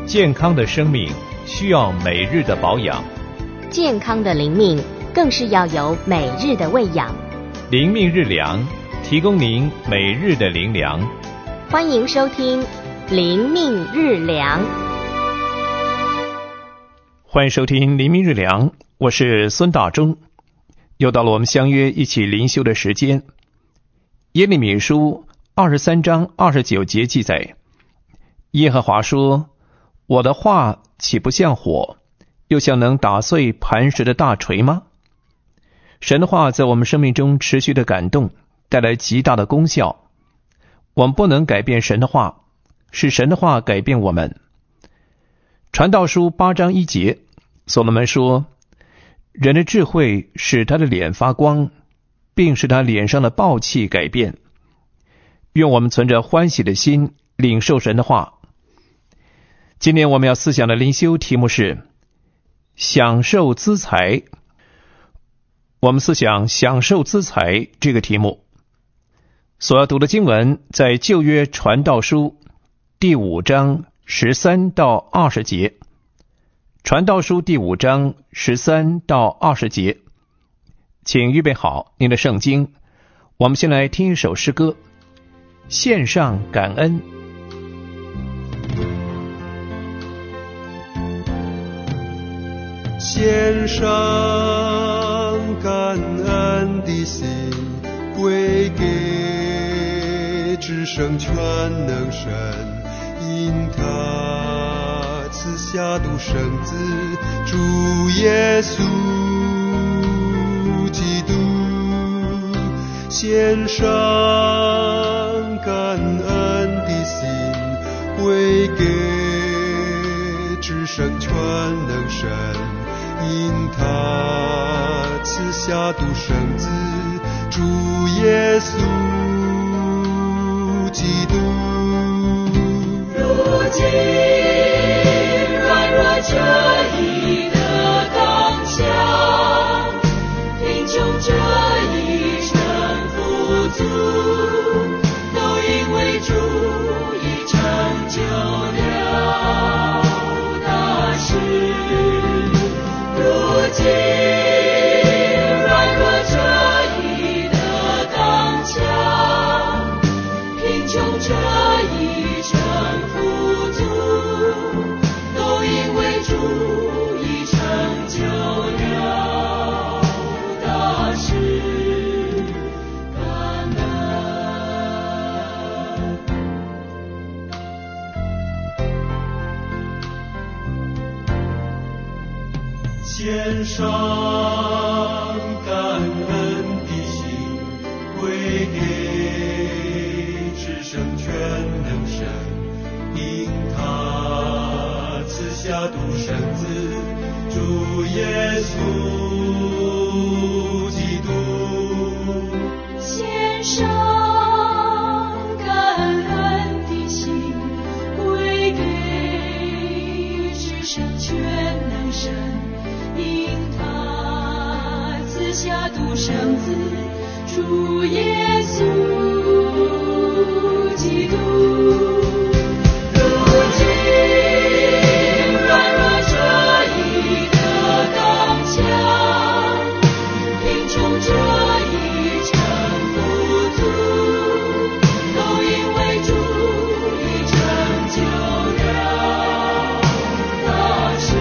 健康的生命需要每日的保养， 健康的灵命更是要有每日的喂养。 灵命日粮，提供您每日的灵粮。 欢迎收听灵命日粮。 欢迎收听灵命日粮，我是孙大中。又到了我们相约一起灵修的时间。耶利米书23章29节记载，耶和华说，我的话岂不像火，又像能打碎磐石的大锤吗？神的话在我们生命中持续的感动，带来极大的功效。我们不能改变神的话，是神的话改变我们。传道书8章1节，所罗门说，人的智慧使他的脸发光，并使他脸上的暴气改变。愿我们存着欢喜的心领受神的话。今天我们要思想的灵修题目是享受资财。我们思想享受资财这个题目，所要读的经文在旧约传道书第5章13到20节。传道书第5章13到20节，请预备好您的圣经。我们先来听一首诗歌，献上感恩。 献上感恩的心，归给至圣全能神，因他赐下独生子主耶稣基督。献上感恩的心，归给至圣全能神，因他赐下独生子主耶稣基督。 如今软弱这一的刚强，贫穷这一生富足，都因为主已成就了大事。如今软弱这一的刚强，贫穷这一生富足，都因为主已成就了大事。感恩，献上感恩的心，归给至圣全能神，因他赐下独生子主耶稣基督。献上感恩的心，归给至圣全能神，因他赐下独生子主耶稣基督。如今软弱这一的刚强，贫穷这一生富足，都因为主已成就了大事。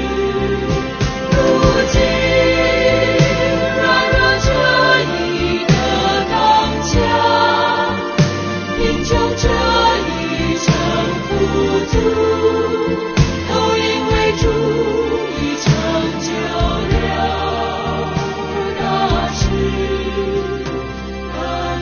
如今软弱这一的刚强，贫穷这一生富足，都因为主已成就了大事。感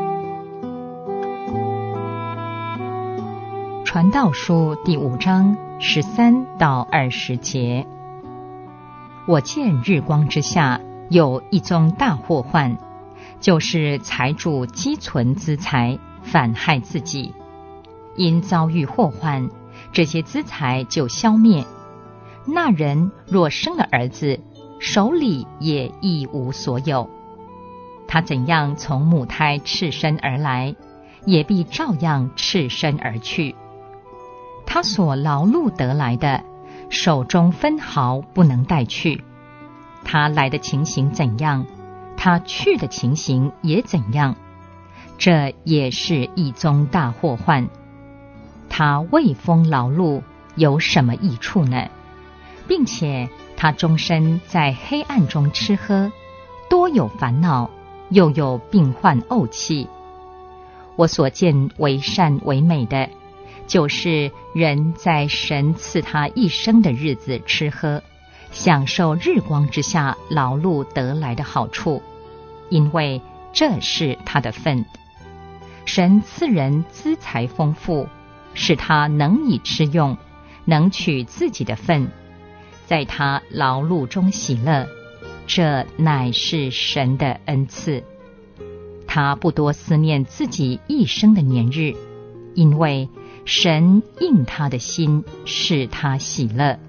传道书第5章 13到20节。我见日光之下有一宗大祸患，就是财主积存资财，反害自己。因遭遇祸患，这些资财就消灭。那人若生了儿子，手里也一无所有。他怎样从母胎赤身而来，也必照样赤身而去。他所劳碌得来的，手中分毫不能带去。他来的情形怎样，他去的情形也怎样。这也是一宗大祸患。他为风劳碌有什么益处呢？并且他终身在黑暗中吃喝，多有烦恼，又有病患怄气。我所见为善为美的，就是人在神赐他一生的日子吃喝，享受日光之下劳碌得来的好处，因为这是他的份。神赐人资财丰富，使他能以吃用，能取自己的份，在他劳碌中喜乐，这乃是神的恩赐。他不多思念自己一生的年日，因为神应他的心，使他喜乐。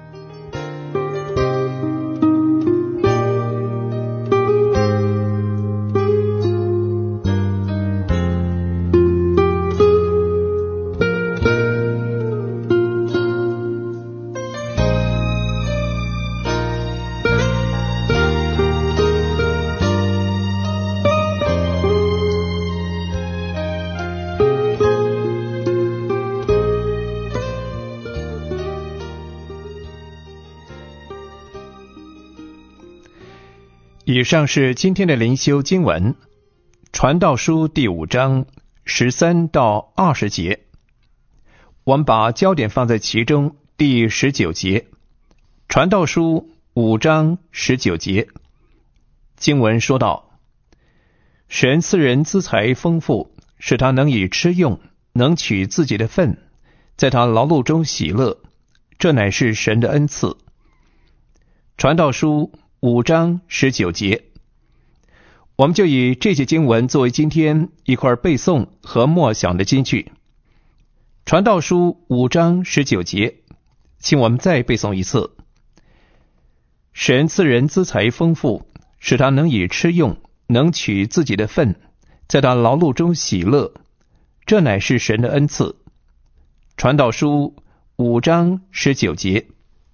以上是今天的灵修经文，传道书第5章13到20节。我们把焦点放在其中第19节。传道书5章19节，经文说道：神赐人资财丰富，使他能以吃用，能取自己的份，在他劳碌中喜乐，这乃是神的恩赐。传道书5章19节，我们就以这节经文作为今天一块背诵和默想的金句。传道书5章19节，请我们再背诵一次。神赐人资财丰富，使他能以吃用，能取自己的份，在他劳碌中喜乐，这乃是神的恩赐。传道书5章19节。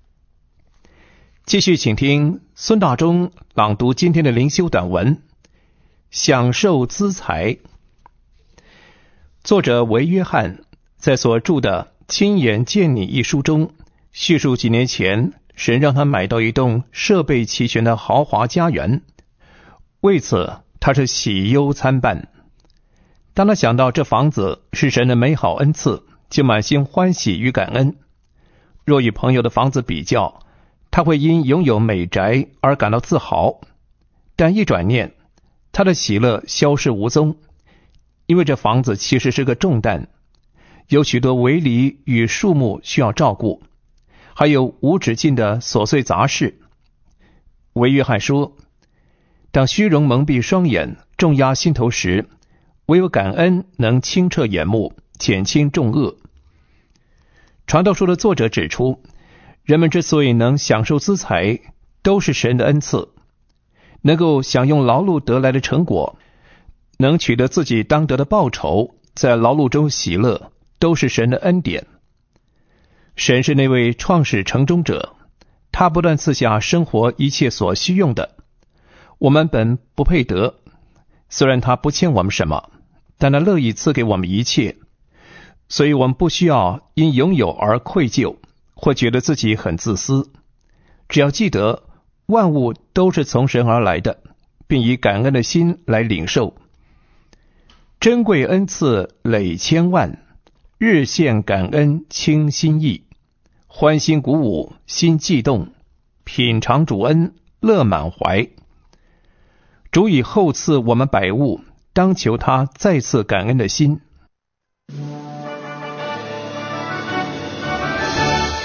继续请听孙大中朗读今天的灵修短文，享受资财。作者为约翰在所著的《亲眼见你》一书中，叙述几年前神让他买到一栋设备齐全的豪华家园，为此他是喜忧参半。当他想到这房子是神的美好恩赐，就满心欢喜与感恩。若与朋友的房子比较，他会因拥有美宅而感到自豪，但一转念，他的喜乐消失无踪，因为这房子其实是个重担，有许多围篱与树木需要照顾，还有无止境的琐碎杂事。为约翰说，当虚荣蒙蔽双眼，重压心头时，唯有感恩能清澈眼目，减轻重恶。传道书的作者指出，人们之所以能享受资财，都是神的恩赐。能够享用劳碌得来的成果，能取得自己当得的报酬，在劳碌中喜乐，都是神的恩典。神是那位创始成终者，他不断赐下生活一切所需用的。我们本不配得，虽然他不欠我们什么，但他乐意赐给我们一切，所以我们不需要因拥有而愧疚，或觉得自己很自私。只要记得万物都是从神而来的，并以感恩的心来领受。珍贵恩赐累千万，日献感恩倾心意，欢欣鼓舞心悸动，品尝主恩乐满怀。主以厚赐我们百物，当求他再次感恩的心。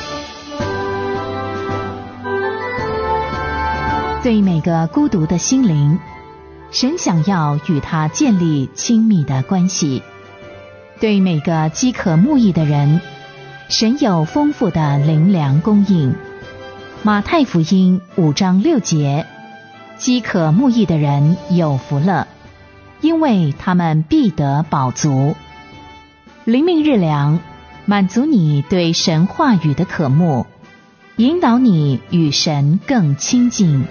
对每个孤独的心灵，神想要与他建立亲密的关系。对每个饥渴慕义的人，神有丰富的灵粮供应。马太福音5章6节，饥渴慕义的人有福了，因为他们必得饱足。灵命日粮，满足你对神话语的渴慕，引导你与神更亲近。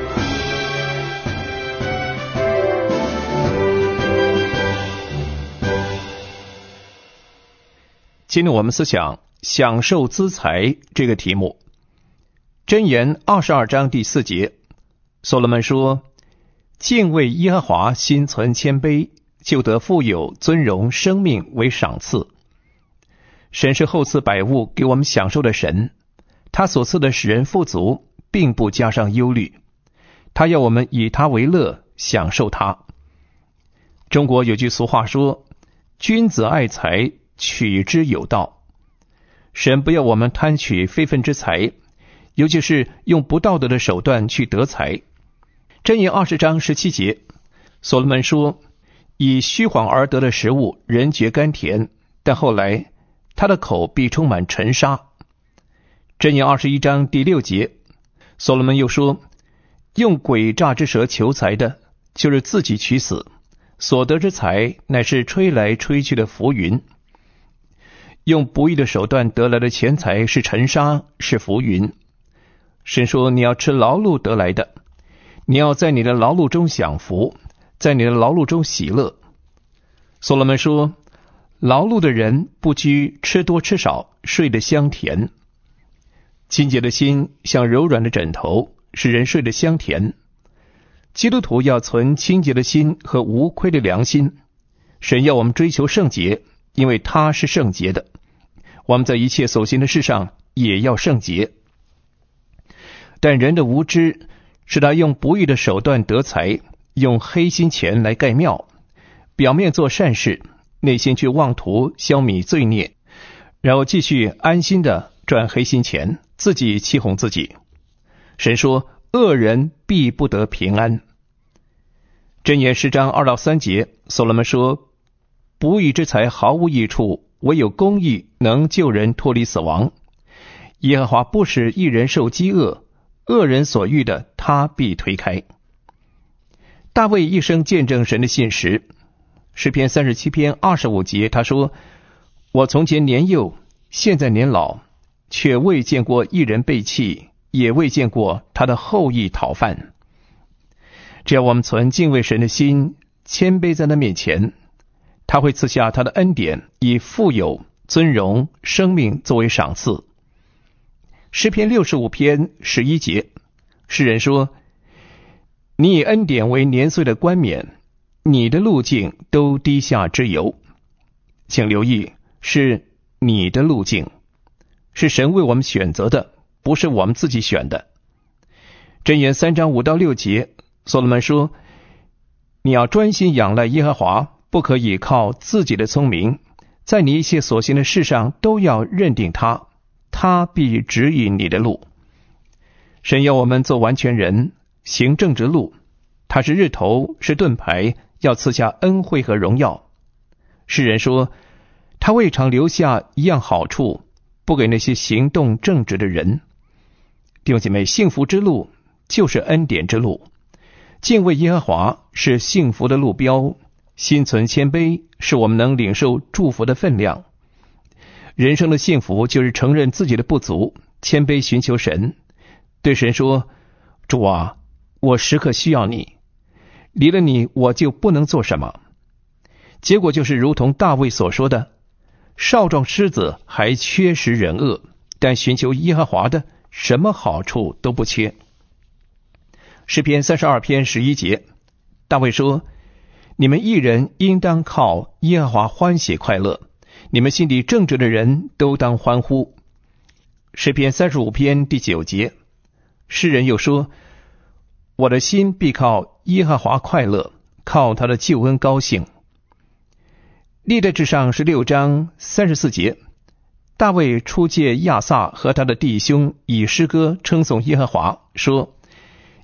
今天我们思想享受资财这个题目。箴言22章第4节，所罗门说，敬畏耶和华，心存谦卑，就得富有、尊荣、生命为赏赐。神是厚赐百物给我们享受的神，他所赐的使人富足，并不加上忧虑，他要我们以他为乐，享受他。中国有句俗话说，君子爱财，取之有道。神不要我们贪取非分之财，尤其是用不道德的手段去得财。箴言20章17节，所罗门说，以虚谎而得的食物，人觉甘甜，但后来他的口必充满尘沙。箴言21章第6节，所罗门又说，用诡诈之舌求财的，就是自己取死，所得之财乃是吹来吹去的浮云。用不义的手段得来的钱财是尘沙，是浮云。神说，你要吃劳碌得来的，你要在你的劳碌中享福，在你的劳碌中喜乐。所罗门说，劳碌的人不拘吃多吃少，睡得香甜。清洁的心像柔软的枕头，使人睡得香甜。基督徒要存清洁的心和无亏的良心。神要我们追求圣洁，因为他是圣洁的。我们在一切所行的事上也要圣洁。但人的无知使他用不义的手段得财，用黑心钱来盖庙，表面做善事，内心却妄图消弭罪孽，然后继续安心的赚黑心钱，自己欺哄自己。神说，恶人必不得平安。箴言10章2到3节，所罗门说，不义之财毫无益处，唯有公义能救人脱离死亡。耶和华不使一人受饥饿，恶人所欲的他必推开。大卫一生见证神的信实。诗篇37篇25节，他说，我从前年幼，现在年老，却未见过一人背弃，也未见过他的后裔讨饭。只要我们存敬畏神的心，谦卑在他面前，他会赐下他的恩典，以富有、尊荣、生命作为赏赐。诗篇65篇11节，诗人说，你以恩典为年岁的冠冕，你的路径都滴下之油。请留意，是你的路径，是神为我们选择的，不是我们自己选的。箴言3章5到6节，所罗门说，你要专心仰赖耶和华，不可倚靠自己的聪明，在你一切所行的事上都要认定他，他必指引你的路。神要我们做完全人，行正直路，他是日头，是盾牌，要赐下恩惠和荣耀。诗人说，他未尝留下一样好处，不给那些行动正直的人。弟兄姐妹，幸福之路就是恩典之路，敬畏耶和华是幸福的路标，心存谦卑是我们能领受祝福的分量。人生的幸福就是承认自己的不足，谦卑寻求神，对神说，主啊，我时刻需要你，离了你我就不能做什么。结果就是如同大卫所说的，少壮狮子还缺食忍饿，但寻求耶和华的，什么好处都不缺。诗篇32篇11节，大卫说，你们义人应当靠耶和华欢喜快乐，你们心里正直的人都当欢呼。诗篇35篇第9节，诗人又说，我的心必靠耶和华快乐，靠他的救恩高兴。历代志上16章34节，大卫出借亚萨和他的弟兄以诗歌称颂耶和华，说，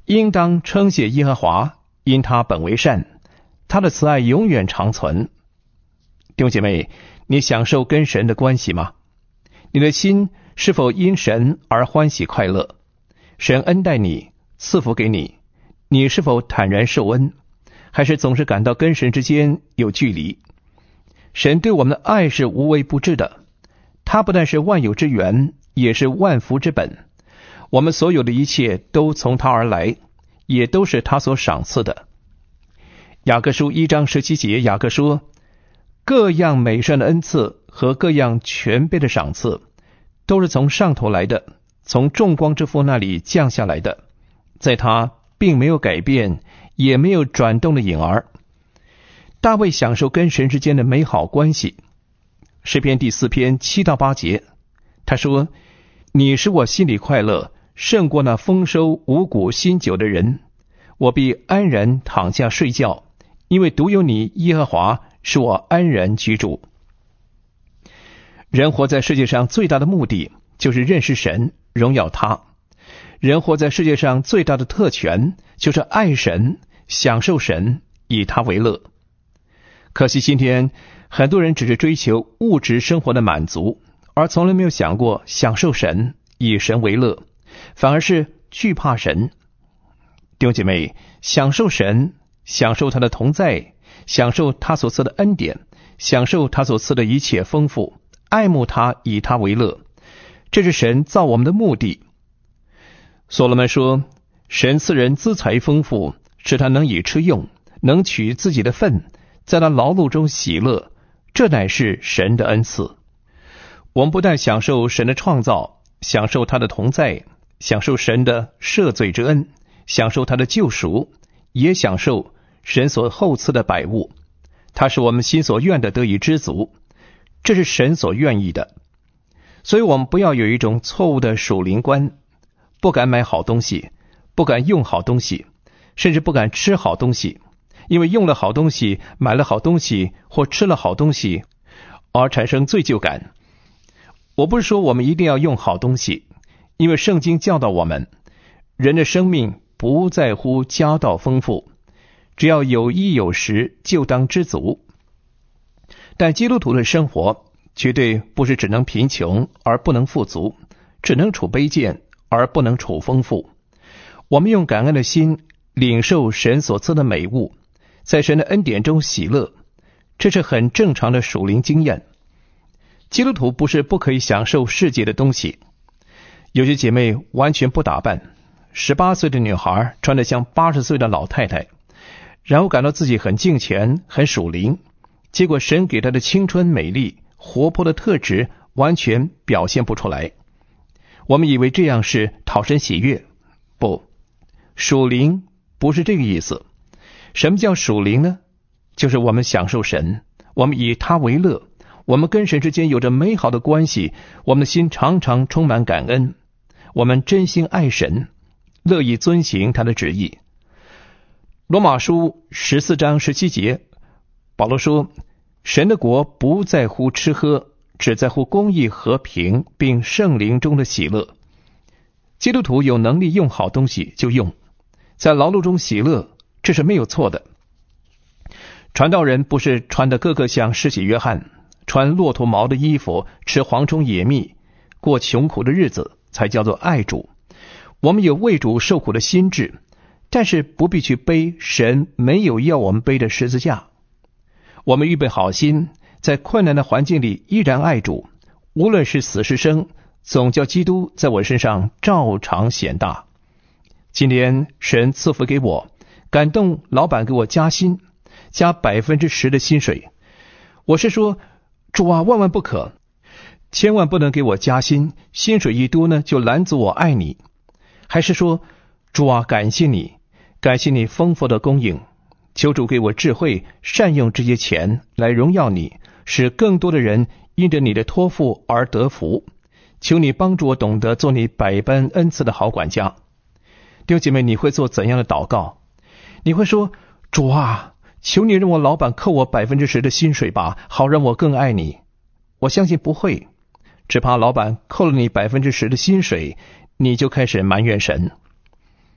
应当称谢耶和华，因他本为善，他的慈爱永远长存。弟兄姐妹，你享受跟神的关系吗？你的心是否因神而欢喜快乐？神恩待你，赐福给你，你是否坦然受恩，还是总是感到跟神之间有距离？神对我们的爱是无微不至的，他不但是万有之源，也是万福之本。我们所有的一切都从他而来，也都是他所赏赐的。雅各书1章17节，雅各说，各样美善的恩赐和各样全备的赏赐，都是从上头来的，从众光之父那里降下来的，在他并没有改变，也没有转动的影儿。大卫享受跟神之间的美好关系。诗篇第4篇7到8节，他说，你使我心里快乐，胜过那丰收五谷新酒的人，我必安然躺下睡觉，因为独有你耶和华使我安然居住。人活在世界上最大的目的就是认识神，荣耀他。人活在世界上最大的特权就是爱神，享受神，以他为乐。可惜今天很多人只是追求物质生活的满足，而从来没有想过享受神，以神为乐，反而是惧怕神。弟兄姐妹，享受神，享受他的同在，享受他所赐的恩典，享受他所赐的一切丰富，爱慕他，以他为乐，这是神造我们的目的。所罗门说，神赐人资财丰富，使他能以吃用，能取自己的份，在他劳碌中喜乐，这乃是神的恩赐。我们不但享受神的创造，享受他的同在，享受神的赦罪之恩，享受他的救赎，也享受神所厚赐的百物，他使我们心所愿的得以知足，这是神所愿意的。所以我们不要有一种错误的属灵观，不敢买好东西，不敢用好东西，甚至不敢吃好东西，因为用了好东西，买了好东西，或吃了好东西，而产生罪疚感。我不是说我们一定要用好东西，因为圣经教导我们，人的生命不在乎家道丰富，只要有衣有食，就当知足。但基督徒的生活绝对不是只能贫穷而不能富足，只能处卑贱而不能处丰富。我们用感恩的心领受神所赐的美物，在神的恩典中喜乐，这是很正常的属灵经验。基督徒不是不可以享受世界的东西。有些姐妹完全不打扮，18岁的女孩穿得像80岁的老太太，然后感到自己很敬虔，很属灵，结果神给她的青春美丽活泼的特质完全表现不出来。我们以为这样是讨神喜悦，不，属灵不是这个意思。什么叫属灵呢？就是我们享受神，我们以他为乐，我们跟神之间有着美好的关系，我们的心常常充满感恩，我们真心爱神，乐意遵行他的旨意。罗马书14章17节，保罗说，神的国不在乎吃喝，只在乎公义、和平，并圣灵中的喜乐。基督徒有能力用好东西就用，在劳碌中喜乐，这是没有错的。传道人不是穿得个个像施洗约翰，穿骆驼毛的衣服，吃蝗虫野蜜，过穷苦的日子，才叫做爱主。我们有为主受苦的心志，但是不必去背神没有要我们背的十字架。我们预备好心，在困难的环境里依然爱主，无论是死是生，总叫基督在我身上照常显大。今天神赐福给我，感动老板给我加薪，加10%的薪水。我是说，主啊，万万不可，千万不能给我加薪，薪水一多呢，就拦阻我爱你。还是说，主啊，感谢你，感谢你丰富的供应，求主给我智慧，善用这些钱来荣耀你，使更多的人因着你的托付而得福。求你帮助我懂得做你百般恩赐的好管家。弟兄姐妹，你会做怎样的祷告？你会说，主啊，求你让我老板扣我10%的薪水吧，好让我更爱你。我相信不会，只怕老板扣了你10%的薪水，你就开始埋怨神。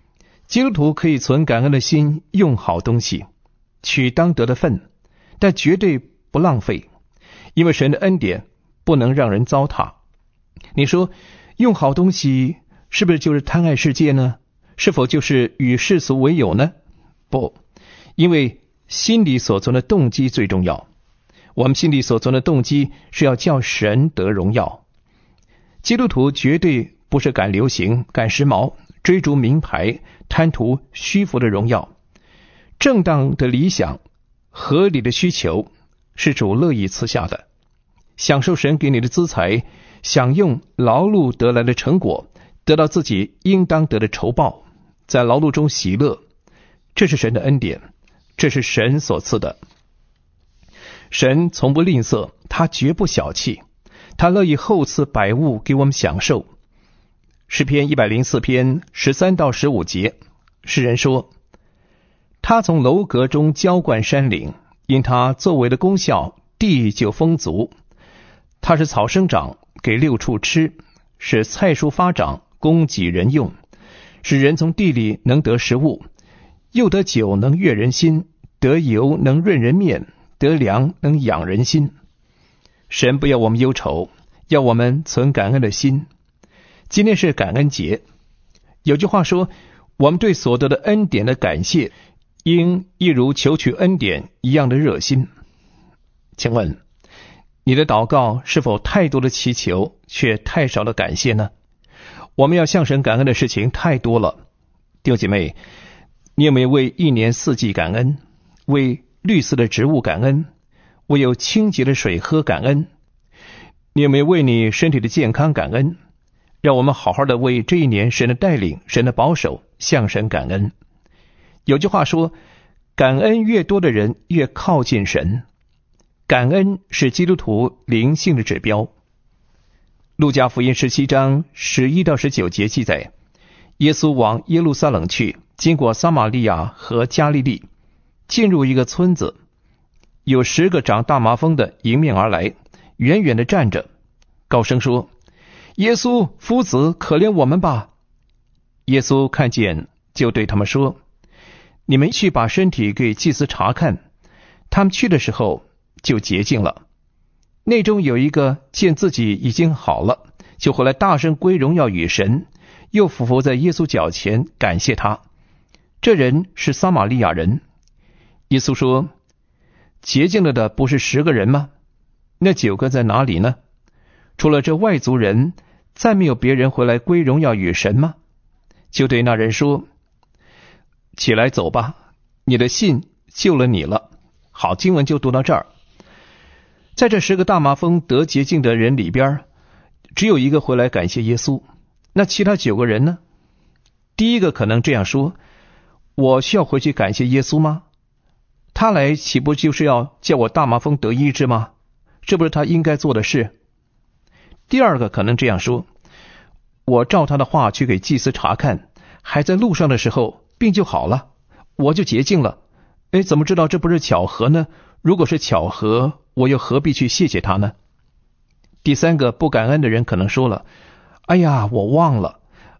基督徒可以存感恩的心，用好东西，取当得的份，但绝对不浪费，因为神的恩典不能让人糟蹋。你说用好东西是不是就是贪爱世界呢？是否就是与世俗为友呢？不，因为心里所存的动机最重要。我们心里所存的动机是要叫神得荣耀。基督徒绝对不是赶流行、赶时髦、追逐名牌、贪图虚浮的荣耀。正当的理想、合理的需求是主乐意赐下的。享受神给你的资财，享用劳碌得来的成果，得到自己应当得的酬报，在劳碌中喜乐，这是神的恩典，这是神所赐的。神从不吝啬，他绝不小气，他乐意厚赐百物给我们享受。诗篇104篇13到15节，诗人说：他从楼阁中浇灌山岭，因他作为的功效，地就丰足。他是草生长，给六畜吃，使菜蔬发长，供给人用，使人从地里能得食物，又得酒能悦人心，得油能润人面，得粮能养人心。神不要我们忧愁，要我们存感恩的心。今天是感恩节，有句话说，我们对所得的恩典的感谢，应一如求取恩典一样的热心。请问你的祷告是否太多的祈求，却太少的感谢呢？我们要向神感恩的事情太多了。弟兄姐妹，你有没有为一年四季感恩？为绿色的植物感恩？为有清洁的水喝感恩？你有没有为你身体的健康感恩？让我们好好的为这一年神的带领、神的保守向神感恩。有句话说，感恩越多的人越靠近神。感恩是基督徒灵性的指标。路加福音17章11到19节记载，耶稣往耶路撒冷去，经过撒玛利亚和加利利，进入一个村子，有10个长大麻风的迎面而来，远远地站着，高声说：耶稣夫子，可怜我们吧。耶稣看见，就对他们说：你们去把身体给祭司查看。他们去的时候就洁净了。内中有一个见自己已经好了，就回来大声归荣耀与神，又俯伏在耶稣脚前感谢他。这人是撒玛利亚人。耶稣说：洁净了的不是10个人吗？那9个在哪里呢？除了这外族人，再没有别人回来归荣耀与神吗？就对那人说：起来走吧，你的信救了你了。好，经文就读到这儿。在这10个大麻风得洁净的人里边，只有一个回来感谢耶稣。那其他9个人呢？第一个可能这样说：我需要回去感谢耶稣吗？他来岂不就是要叫我大麻风得医治吗？这不是他应该做的事。第二个可能这样说：我照他的话去给祭司查看，还在路上的时候病就好了，我就洁净了。怎么知道这不是巧合呢？如果是巧合，我又何必去谢谢他呢？第三个不感恩的人可能说了：哎呀，我忘了。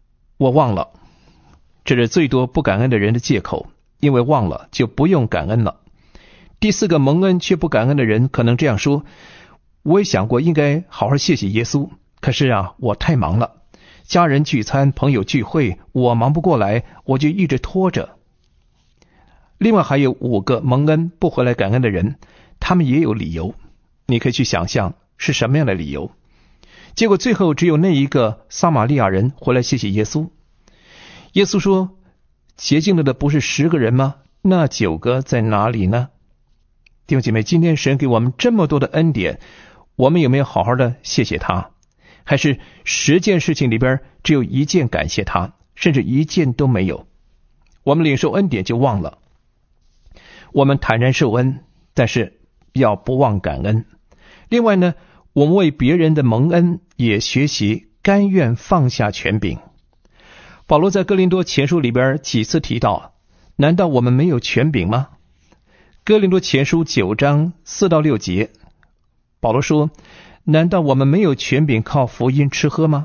这是最多不感恩的人的借口，因为忘了就不用感恩了。第四个蒙恩却不感恩的人可能这样说：我也想过应该好好谢谢耶稣，可是我太忙了，家人聚餐、朋友聚会，我忙不过来，我就一直拖着。另外还有5个蒙恩不回来感恩的人，他们也有理由，你可以去想象是什么样的理由。结果最后只有那一个撒玛利亚人回来谢谢耶稣。耶稣说：洁净了的不是10个人吗？那9个在哪里呢？弟兄姐妹，今天神给我们这么多的恩典，我们有没有好好的谢谢他？还是10件事情里边只有1件感谢他，甚至1件都没有？我们领受恩典就忘了。我们坦然受恩，但是要不忘感恩。另外呢，我们为别人的蒙恩也学习甘愿放下权柄。保罗在哥林多前书里边几次提到，难道我们没有权柄吗？哥林多前书9章4到6节，保罗说：难道我们没有权柄靠福音吃喝吗？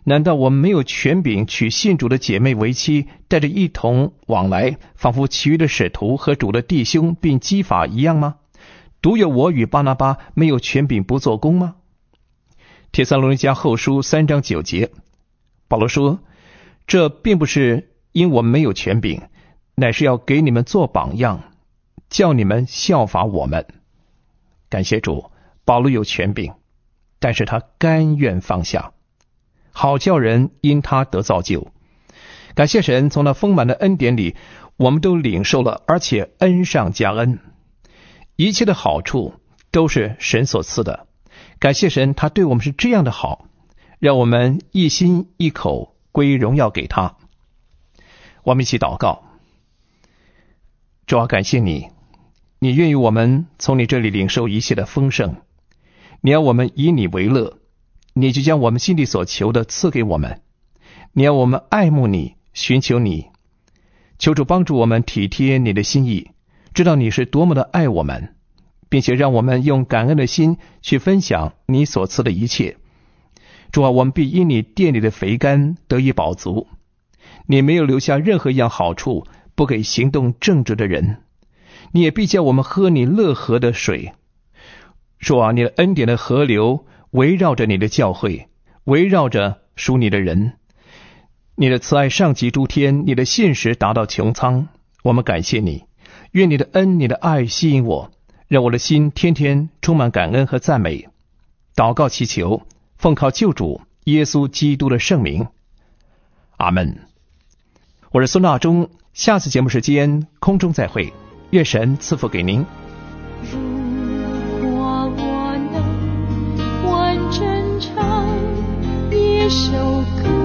难道我们没有权柄娶信主的姐妹为妻，带着一同往来，仿佛其余的使徒和主的弟兄并基法一样吗？独有我与巴拿巴没有权柄不做工吗？帖撒罗尼迦后书3章9节，保罗说，这并不是因我们没有权柄，乃是要给你们做榜样，叫你们效法我们。感谢主，保罗有权柄，但是他甘愿放下，好叫人因他得造就。感谢神，从那丰满的恩典里，我们都领受了，而且恩上加恩。一切的好处都是神所赐的。感谢神，他对我们是这样的好，让我们一心一口归荣耀给他。我们一起祷告。主啊，感谢你，你愿意我们从你这里领受一切的丰盛，你要我们以你为乐，你就将我们心里所求的赐给我们，你要我们爱慕你，寻求你。求主帮助我们体贴你的心意，知道你是多么的爱我们，并且让我们用感恩的心去分享你所赐的一切。主啊，我们必因你殿里的肥甘得以饱足，你没有留下任何一样好处不给行动正直的人，你也必叫我们喝你乐河的水。主啊，你的恩典的河流围绕着你的教会，围绕着属你的人。你的慈爱上及诸天，你的信实达到穹苍。我们感谢你，愿你的恩你的爱吸引我，让我的心天天充满感恩和赞美。祷告祈求，奉靠救主耶稣基督的圣名，阿们。我是孙大中，下次节目时间空中再会，愿神赐福给您。 如果我能完整唱一首歌，